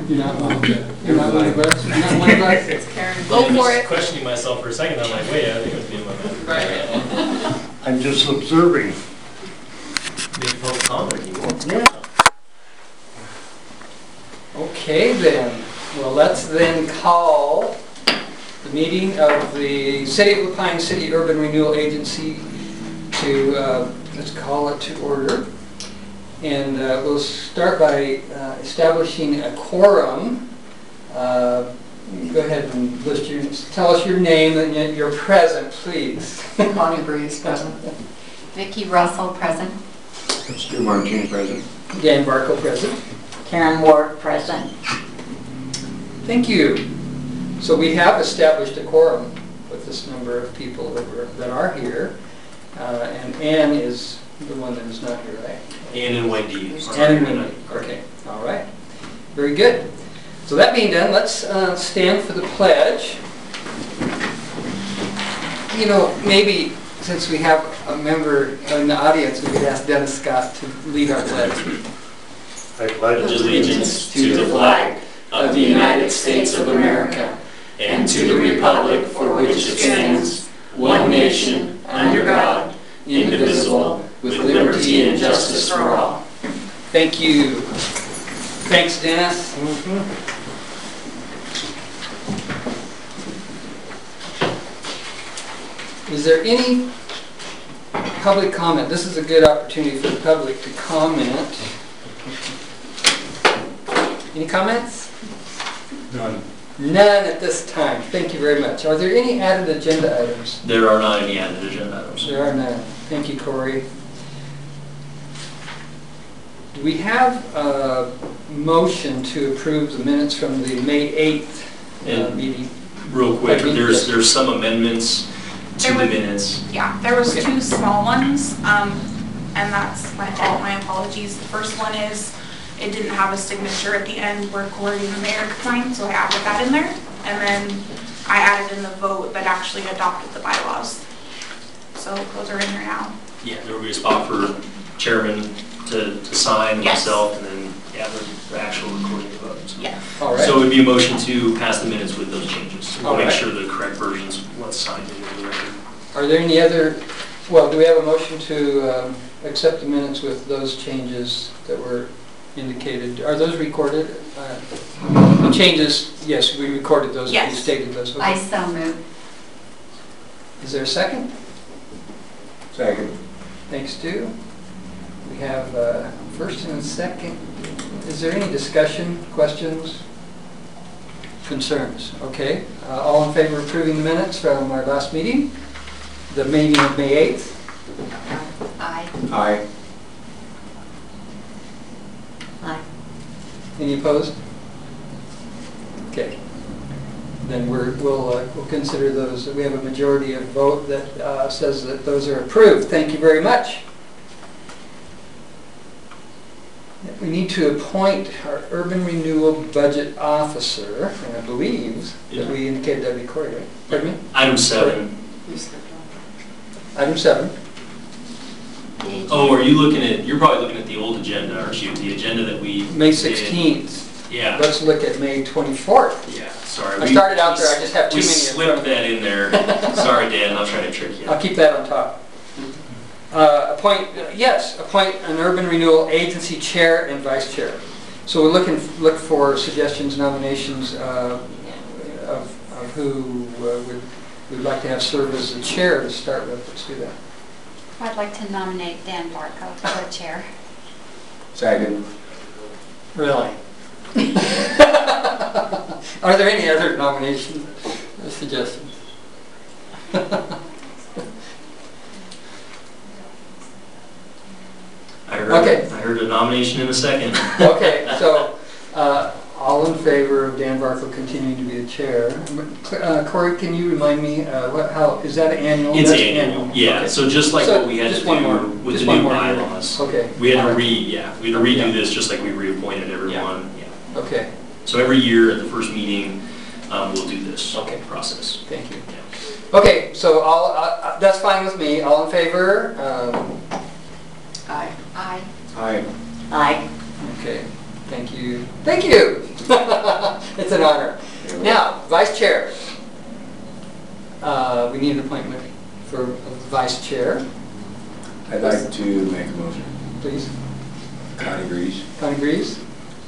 You're not one of us. You're not one of us. You're not one of us. It's Karen. Go I'm for just it. questioning myself for a second. I'm like, wait, I think it was me and my man. Right. I'm just observing. Make public comment. You won't. Yeah. Okay then. Well, let's then call the meeting of the City of La Pine City Urban Renewal Agency to, let's call it to order. And we'll start by establishing a quorum. Go ahead and tell us your name and you're present, please. Connie Breeze, present. Vicki Russell, present. Stu Martin, present. Dan Barco, present. Karen Ward, present. Thank you. So we have established a quorum with this number of people that are here. And Ann is the one that is not here, right? Ann and Wendy. Ann and Wendy. Okay. All right. Very good. So that being done, let's stand for the pledge. You know, maybe since we have a member in the audience, we could ask Dennis Scott to lead our pledge. I pledge allegiance to the flag of the United States of America and to the republic for which it stands, one nation, under God, indivisible, with liberty and justice for all. Thank you. Thanks, Dennis. Is there any public comment? This is a good opportunity for the public to comment. Any comments? None. None at this time. Thank you very much. Are there any added agenda items? There are not any added agenda items. There are none. Thank you, Corey. Do we have a motion to approve the minutes from the May 8th meeting? Real quick, there's some amendments to the minutes. Yeah, there was Okay. 2 small ones, and that's my fault, my apologies. The first one is, it didn't have a signature at the end where Corey and the mayor could sign, so I added that in there. And then I added in the vote that actually adopted the bylaws. So those are in here now. Yeah, there will be a spot for chairman to sign, Yes. myself, and then, yeah, the actual recording of the vote. So. Yeah. All right. So it would be a motion to pass the minutes with those changes. We'll All make right. sure the correct version's what's signed into the record. Are there any other, well, do we have a motion to accept the minutes with those changes that were indicated? Are those recorded? The changes, yes, we recorded those. Yes. We stated those. Okay. I so move. Is there a second? Second. Thanks, Stu. We have first and a second. Is there any discussion, questions, concerns? Okay. All in favor of approving the minutes from our last meeting? The meeting of May 8th? Aye. Aye. Aye. Any opposed? Okay. Then we'll consider those. We have a majority of vote that says that those are approved. Thank you very much. We need to appoint our urban renewal budget officer, and I believe that we indicated that'd be Corey, right? Pardon me? Item 7. Item 7. Oh, are you looking at, you're probably looking at the old agenda, aren't you? The agenda that we May did. 16th. Yeah. Let's look at May 24th. Yeah, sorry. I started out there, I just have too We many in slipped front of me. that in there. Sorry, Dan, I'll try to trick you. I'll keep that on top. Appoint an urban renewal agency chair and vice chair. So we're look for suggestions, nominations of who we'd like to have serve as the chair to start with. Let's do that. I'd like to nominate Dan Barco for chair. Second. Really? Are there any other nominations or suggestions? I heard a nomination in a second. Okay, so all in favor of Dan Barco continuing to be the chair. Corey, can you remind me, how is that annual? It's That's annual. Yeah, Okay. so just like So what we had to just one more. do with Just the one new more year. bylaws. Okay. We had to All right. we had to redo this just like we reappointed everyone. Yeah. Okay, So every year at the first meeting, we'll do this Okay. process. thank you. Yeah. Okay, so all that's fine with me. All in favor? Aye. Aye. Aye. Aye. Okay, thank you. Thank you. It's an honor. Now, vice chair. We need an appointment for vice chair, I'd like to make a motion. please. Connie Breeze. Connie Breeze?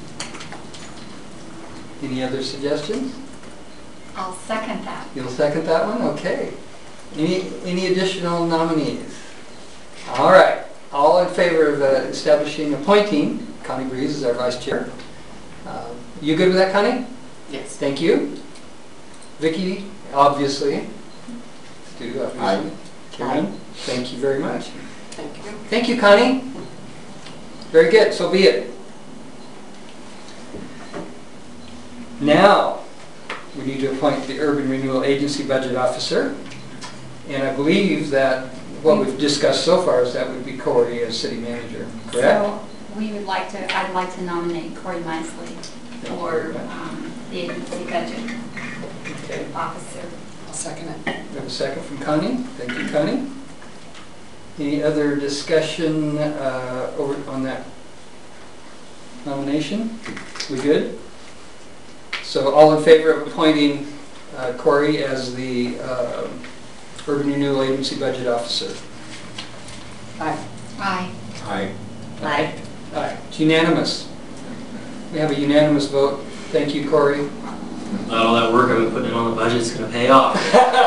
Any other suggestions? I'll second that. You'll second that one? Okay. Any additional nominees? All right. All in favor of appointing Connie Breeze as our vice chair? You good with that, Connie? Yes. Thank you. Vicki, obviously. Stu, obviously. Aye. Karen, thank you very much. Thank you. Thank you, Connie. Very good, so be it. Now, we need to appoint the Urban Renewal Agency Budget Officer. And I believe that what we've discussed so far is that would be Corey as city manager, correct? So I'd like to nominate Corey Misley for the agency budget Okay. officer. I'll second it. We have a second from Connie. Thank you, Connie. Any other discussion over on that nomination? We good? So all in favor of appointing Corey as the Urban Renewal Agency Budget Officer? Aye. Aye. Aye. Aye. Aye. It's unanimous. We have a unanimous vote. Thank you, Corey. All that work I've been putting in on the budget is going to pay off.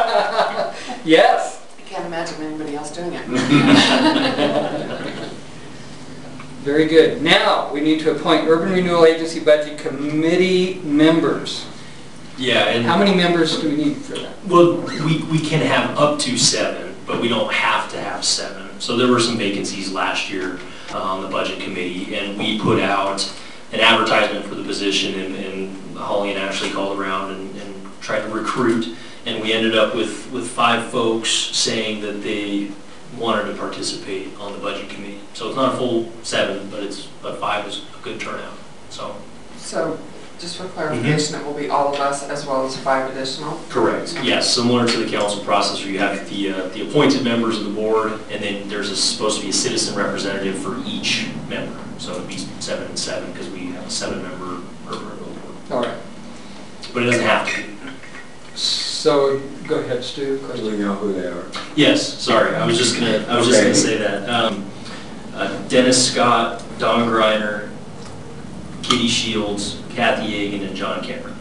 Yes. I can't imagine anybody else doing it. Very good. Now, we need to appoint Urban Renewal Agency Budget Committee members. Yeah, and How many members do we need for that? well, we can have up to 7, but we don't have to have 7. So there were some vacancies last year on the budget committee, and we put out an advertisement for the position, and Holly and Ashley called around and tried to recruit, and we ended up with 5 folks saying that they wanted to participate on the budget committee. So it's not a full 7, but 5 is a good turnout. So So, just for clarification, it will be all of us as well as 5 additional? correct. Yes, similar to the council process where you have the appointed members of the board, and then there's supposed to be a citizen representative for each member. So it'd be 7 and 7 because we have a 7-member urban renewal board. All right. But it doesn't have to be. So, go ahead, Stu. Do Question. we know who they are? Yes, sorry, I was just gonna Okay. say that. Dennis Scott, Don Griner, Kitty Shields, Kathy Yeagan, and John Cameron.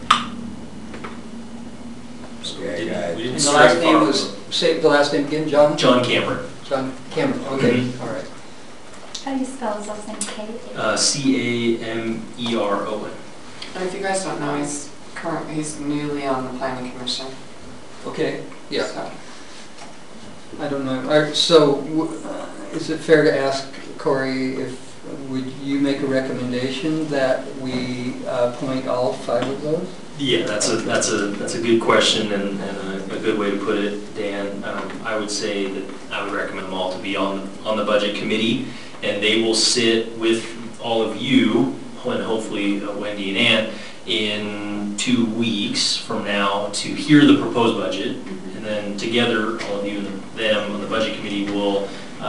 So we Okay, didn't- got it. we didn't And the stray last name far was, from- say the last name again, John? John Cameron. John Cameron, okay, Mhm. all right. How do you spell his last name? Kate? Cameron. And if you guys don't know, he's newly on the planning commission. Okay, yeah, So, I don't know. All right, so, is it fair to ask Corey would you make a recommendation that we appoint all 5 of those? Yeah, that's a good question and a good way to put it, Dan. I would say that I would recommend them all to be on the budget committee, and they will sit with all of you, and hopefully Wendy and Ann, in 2 weeks from now to hear the proposed budget, and then together, all of you and them on the budget committee will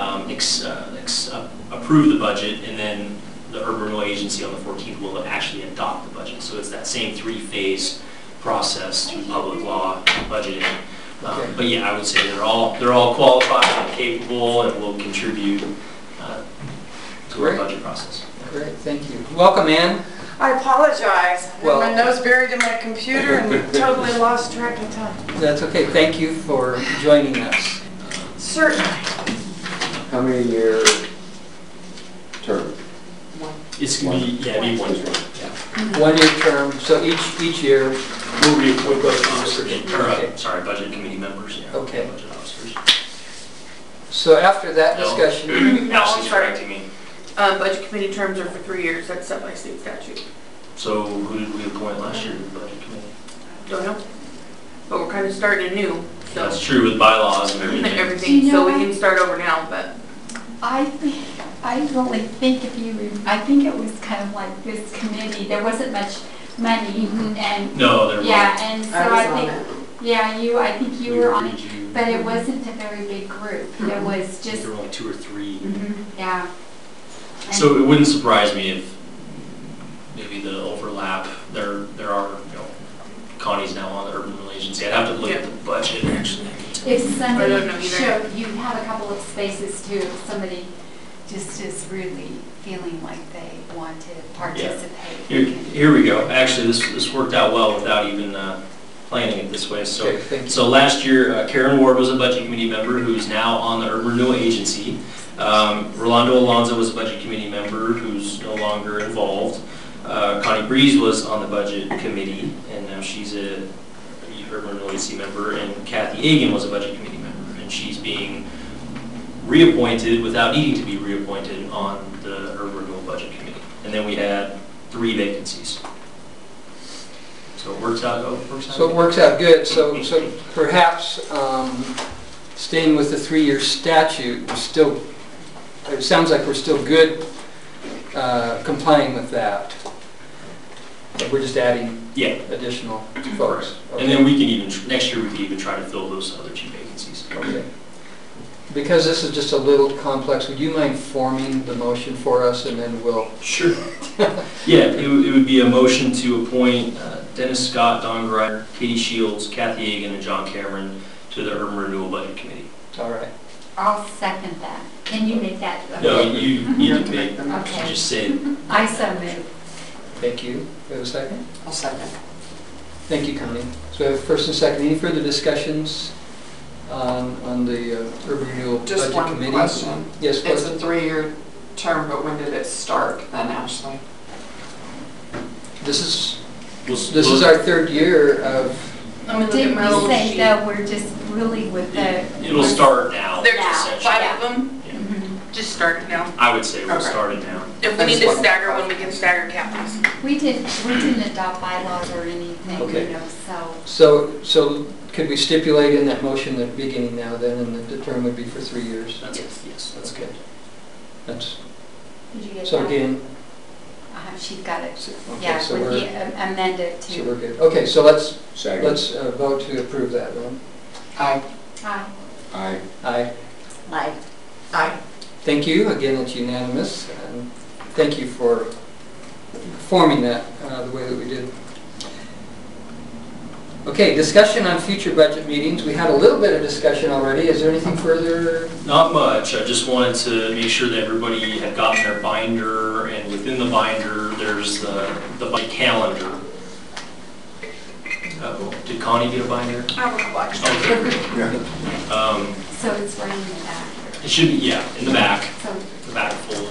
approve the budget, and then the Urban Renewal Agency on the 14th will actually adopt the budget. So it's that same 3-phase process through public law, budgeting. Okay. But yeah, I would say they're all qualified and capable and will contribute to our Great. budget process. Great, thank you. Welcome, Ann. I apologize. I Well- had my nose buried in my computer and totally lost track of time. That's okay, thank you for joining us. Certainly. How many year term? It's going to be, it'd be 1 year. Yeah. 1-year term, so each year, We'll go through, Okay. sorry, budget committee members, yeah. Okay. Budget officers. so after that No. discussion, No, I'm Ashley's sorry. correcting me. Budget committee terms are for 3 years, that's set by state statute. So who did we appoint last year to the budget committee? Don't know. But we're kind of starting anew, so That's true with bylaws and everything. everything, You so know we what? can start over now, but I really think I think it was kind of like this committee, there wasn't much money and, No, there yeah, and so I was I on think, it. yeah, I think you were on it, You- but it wasn't a very big group. It was just, There were only 2 or 3. yeah. And- So it wouldn't surprise me if maybe the overlap there are, Connie's now on the urban renewal agency. I'd have to look at the budget, actually. If I don't know somebody either. showed, you have a couple of spaces too, if somebody just is really feeling like they want to participate. Here we go. Actually, this worked out well without even planning it this way. So, Okay, thank you. so last year, Karen Ward was a budget committee member who's now on the urban renewal agency. Rolando Alonso was a budget committee member who's no longer involved. Connie Breeze was on the budget committee, and now she's a urban renewal agency member. And Kathy Egan was a budget committee member, and she's being reappointed without needing to be reappointed on the urban renewal budget committee. And then we had 3 vacancies. So it works out. So it works out good. So perhaps staying with the 3-year statute, it sounds like we're still good complying with that. But we're just adding additional folks. Okay. And then we can even, next year we can even try to fill those other 2 vacancies. Okay. Because this is just a little complex, would you mind forming the motion for us, and then we'll... Sure. Yeah, it would be a motion to appoint Dennis Scott, Don Greiner, Katie Shields, Kathy Egan, and John Cameron to the Urban Renewal Budget Committee. All right. I'll second that. Can you make that? No, you need to make, Okay. just say it. I so move. Thank you. We have a second? I'll second. Thank you, Connie. So we have first and second. Any further discussions on the Urban Renewal Just Budget one Committee? question. Yes, It's question. a 3-year term, but when did it start then, Ashley? This is We'll- our 3rd year of... Let me look at Didn't my we old say sheet. though, we're just really with the... It'll start now. There's just essentially. 5 of them, Yeah. Mhm. just started now. I would say we'll Okay. start it now. If we need to stagger when we can stagger captains. We didn't adopt bylaws or anything, Okay. so. So could we stipulate in that motion at the beginning now then, and that the term would be for 3 years? Yes, that's good. That's, Did you get so that? again, She's got it. okay, Yeah, so with we're, the amended so to. we're good. Okay, so let's Second. vote to approve that one. Aye. Aye. Aye. Aye. Aye. Aye. Thank you. Again, it's unanimous. And thank you for forming that the way that we did. Okay, discussion on future budget meetings. We had a little bit of discussion already. Is there anything further? Not much. I just wanted to make sure that everybody had gotten their binder, and within the binder, there's the budget calendar. Did Connie get a binder? I have a couple extra. Okay. Yeah. So it's right in the back. It should be, yeah, in the back. So The back fold.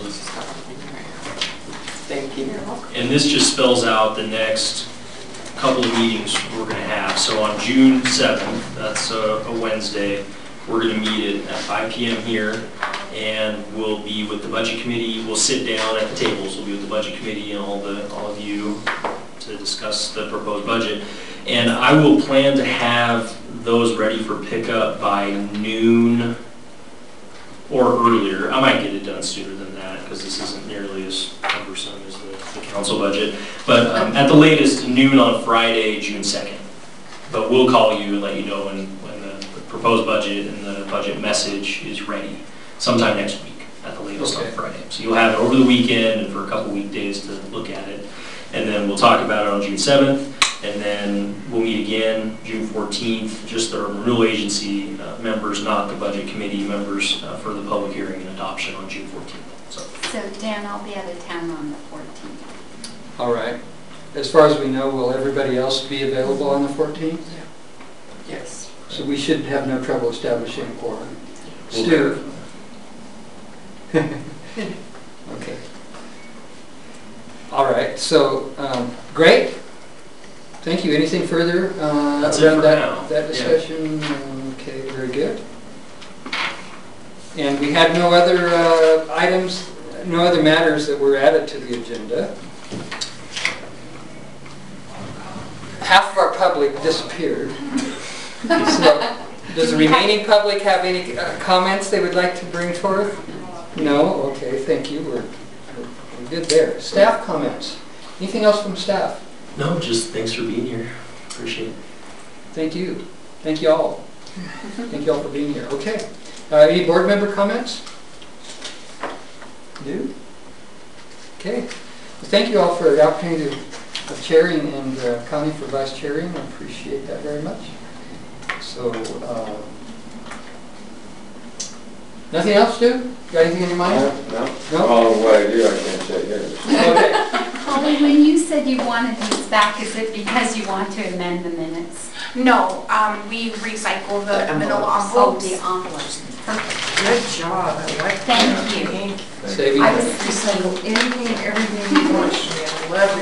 Thank you. And this just spells out the next couple of meetings we're going to have. So on June 7th, that's a Wednesday, we're going to meet at 5 p.m. here, and we'll be with the budget committee. We'll sit down at the tables. We'll be with the budget committee and all of you to discuss the proposed budget. And I will plan to have those ready for pickup by noon or earlier. I might get it done sooner than that because this isn't nearly as cumbersome as the council budget. But at the latest, noon on Friday, June 2nd. But we'll call you and let you know when the proposed budget and the budget message is ready, sometime next week at the latest on Friday. So you'll have it over the weekend and for a couple weekdays to look at it. And then we'll talk about it on June 7th. And then we'll meet again June 14th, just the renewal agency members, not the budget committee members, for the public hearing and adoption on June 14th. So Dan, I'll be out of town on the 14th. All right. As far as we know, will everybody else be available on the 14th? Yes. So we should have no trouble establishing a quorum. We'll Stu? Okay. All right, so, great. Thank you. Anything further That's it around for now. that discussion? Okay, very good. And we had no other items, no other matters that were added to the agenda. Half of our public disappeared. So, does the remaining public have any comments they would like to bring forth? No? Okay, thank you. We're good there. Staff comments. Anything else from staff? No, just thanks for being here. Appreciate it. Thank you. Thank you all. Thank you all for being here. Okay. Any board member comments? No? Okay. Well, thank you all for the opportunity to of chairing and Connie for vice chairing. I appreciate that very much. So, nothing else, Stu? Got anything in your mind? No? No? Oh, what I do, I can't say here. Okay. Holly, when you said you wanted these back, is it because you want to amend the minutes? No, we recycle the middle Oh, envelopes. the envelopes. Perfect. Good job, I like that. Thank you. Saving. I was Recycle anything and everything you want, Shreya. I love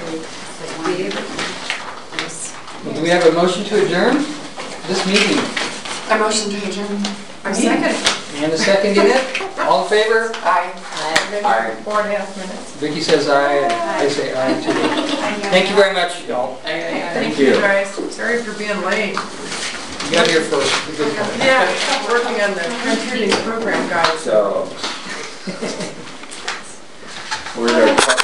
this. Do we have a motion to adjourn this meeting? A motion to adjourn. A second. And a second in it? All in favor? Aye. Aye. 4.5 minutes. Vicky says aye, and I say aye too. Thank you very much, y'all. Thank you guys. Sorry for being late. You got here first. The good part. Yeah, working on the computing program, guys. So. Where's our